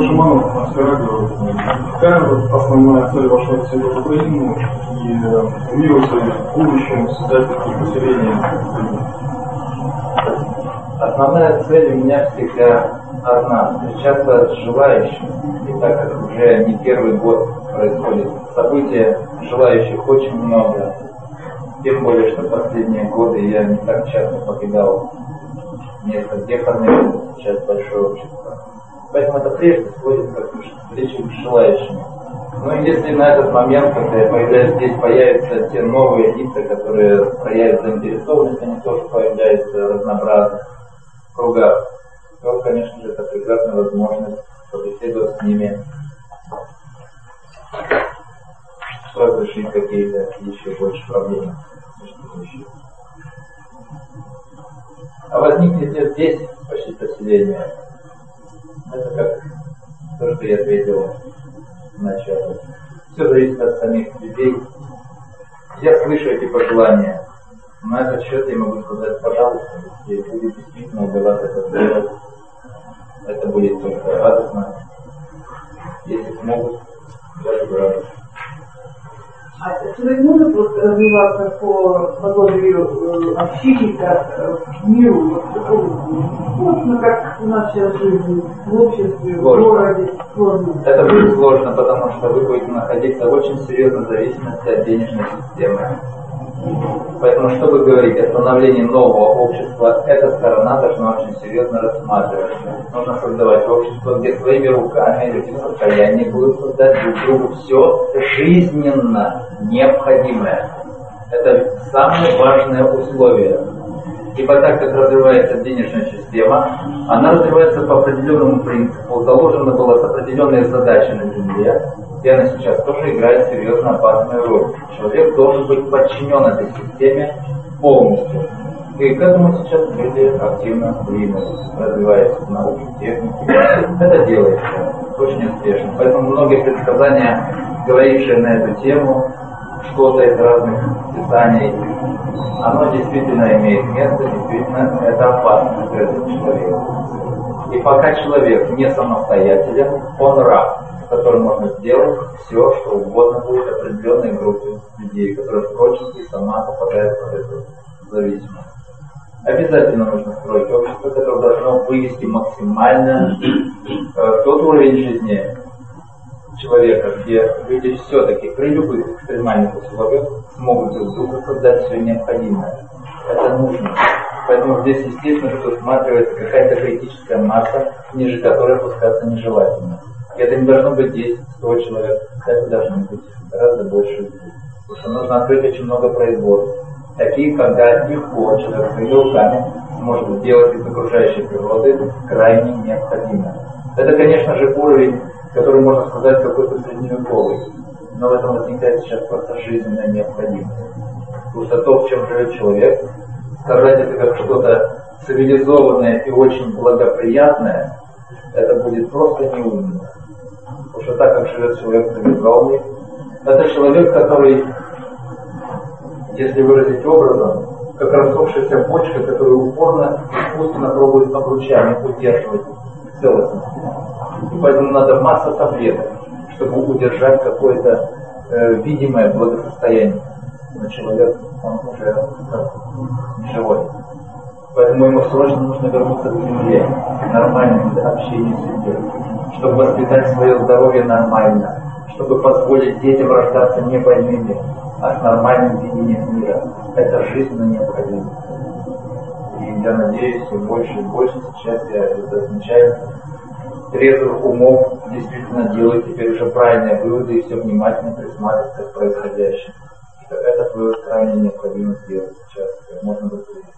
Михаил Шиманов, Москва, какая основная цель вашего отсюда в Украину и мирится ли в будущем создать такие поселения? Основная цель у меня всегда одна – встречаться с желающими. И так как уже не первый год происходит события, желающих очень много. Тем более, что последние годы я не так часто покидал место, где формируется сейчас большое общество. Поэтому это прежде сводится к встрече с желающими. Но если на этот момент, когда я появляюсь здесь, появятся те новые лица, которые проявят заинтересованность, они тоже появляются в разнообразных кругах, то, конечно же, это прекрасная возможность побеседовать с ними, разрешить какие-то еще больше проблемы. А возникнет ли здесь почти поселение? Это как то, что я ответил вначале. Все зависит от самих людей. Я слышу эти пожелания. На этот счет я могу сказать, пожалуйста, если будет действительно удаваться это сделать, это будет только радостно. Если смогут, я буду рад. А человек может вот развиваться по подобию общинника в миру, вот, как у нас сейчас жизнь, в обществе, в городе, сложно? Это будет сложно, потому что вы будете находиться в очень серьезной зависимости от денежной системы. Поэтому, чтобы говорить о становлении нового общества, эта сторона должна очень серьезно рассматриваться. Нужно создавать общество, где своими руками люди в состоянии будут создать друг другу все жизненно необходимое. Это самое важное условие. Ибо так как развивается денежная система, она развивается по определенному принципу, заложена была с определенной задачей на Земле, и она сейчас тоже играет серьезно опасную роль. Человек должен быть подчинен этой системе полностью. И к этому сейчас люди активно двинулись, развиваясь в науке, технике. Это делается очень успешно. Поэтому многие предсказания, говорившие на эту тему, что-то из разных писаний, оно действительно имеет место, действительно это опасно для человека. И пока человек не самостоятелен, он раб, с которым можно сделать все, что угодно будет определенной группе людей, которые прочности сама попадают в эту зависимость. Обязательно нужно строить общество, которое должно вывести максимально тот уровень жизни человека, где люди все-таки при любых экстремальных условиях смогут друг другу создать все необходимое. Это нужно. Поэтому здесь, естественно, предусматривается какая-то критическая масса, ниже которой опускаться нежелательно. И это не должно быть 10-100 человек, это должно быть гораздо больше людей. Потому что нужно открыть очень много производств, такие, когда легко человек своими руками сможет сделать из окружающей природы крайне необходимое. Это, конечно же, уровень, который, можно сказать, какой-то средневековый. Но в этом возникает сейчас просто жизненная необходимость. Потому что то, в чем живет человек, сказать это как что-то цивилизованное и очень благоприятное, это будет просто неумно. Потому что так, как живет человек цивилизованный, это человек, который, если выразить образом, как рассохшаяся бочка, которую упорно, искусственно пробует обручами удерживать в целостности. И поэтому надо масса таблеток, чтобы удержать какое-то видимое благосостояние. Но человек, он уже не живой. Поэтому ему срочно нужно вернуться к земле, к нормальному общению с землей, чтобы воспитать свое здоровье нормально, чтобы позволить детям рождаться не больными, а с нормальным видением мира. Это жизненно необходимо. И я надеюсь, все больше и больше сейчас я это замечаю, трезвых умов действительно делают теперь уже правильные выводы и все внимательно присматриваются к происходящему. Что этот вывод крайне необходимо сделать сейчас, как можно быстрее.